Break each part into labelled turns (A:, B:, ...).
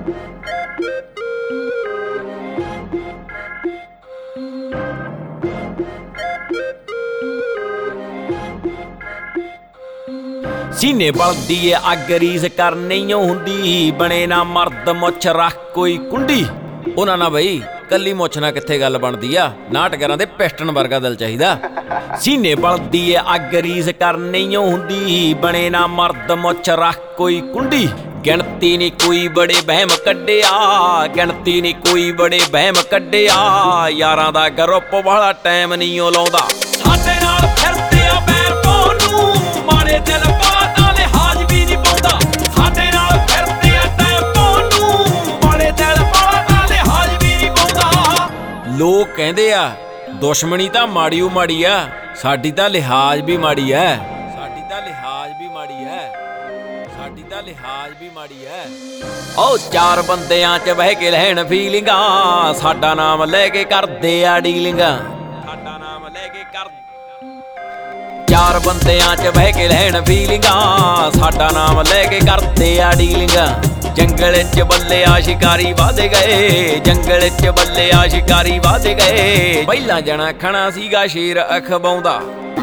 A: सीने बलदी है अग रीस कर नहीं हुंदी बने ना मर्द मुछ रख कोई कुंडी। उन्हां ना बई कली मुछ ना कित्थे गल बनदी आ, नाटकरां दे पिस्टन वर्गा दिल चाहिदा। सीने बलदी है अग रीस कर नहीं हुंदी बने ना मर्द मुछ रख कोई कुंडी। गिणती नी कोई बड़े बहम कड्डिया, गिणती नी कोई बड़े बहम कड्डिया, यारां दा ग्रुप वाला टाइम नहीं ओ लाउंदा। साडे नाल फिरदे आ बैर पाउण नूं, माड़े दिल बातां लिहाज भी नहीं पाउंदा। साडे नाल फिरदे आ टाइम पाउण नूं, माड़े दिल बातां लिहाज भी नहीं पाउंदा। लोक कहंदे आ दुश्मनी तां माड़ी ਓ माड़ी आ, साडी तां लिहाज भी माड़ी है, साडी तां लिहाज भी माड़ी है, साडी तां लिहाज भी माड़ी है। ओ चार बंदियां च बह के लैण फीलिंगां, साडा नाम लैके करदे आ डीलिंगां, साडा नाम लैके कर। चार बंदियां च बह के लैण फीलिंगां, साडा नाम लैके करदे आ डीलिंगां। जंगल च बल्ले आ शिकारी वध गए, जंगल च बल्ले आ शिकारी वध गए। पहिला जना खना सीगा शेर अखबाउंदा।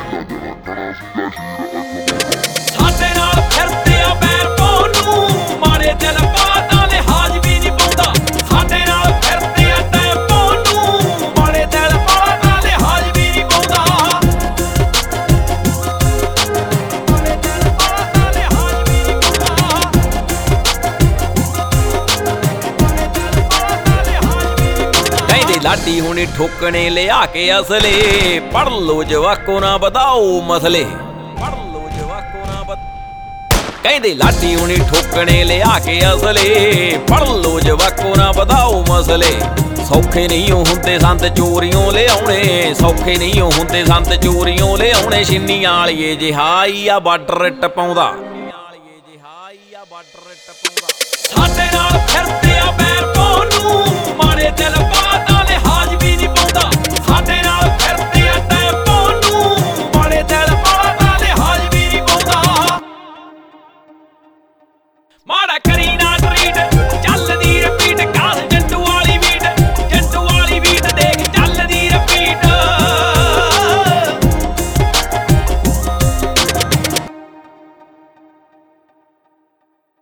A: साडे नाल फिरदे आ बैर पाउण नूं, माड़े दिल बातां लिहाज भी नहीं पाउंदा। साडे नाल फिरदे आ टाइम पाउण नूं, माड़े दिल बातां लिहाज भी नहीं पाउंदा। माड़े दिल बातां लिहाज भी नहीं पाउंदा। कहंदे लाडी हुणी ठोकणे लिया के असले, पढ़ लो जवाको ना बधाओ मसले। कहंदे लाडी हुणी ठोकणे लिया के असले, पढ़ लो जवाको ना बधाओ मसले। सौखे नहीं हुंदे संत चोरियों ले आउणे, सौखे नहीं हुंदे संत चोरियों ले आउणे। छिन्नियां वालिए जिहाई आ बार्डर टपाउंदा, साडे नाल फिरदे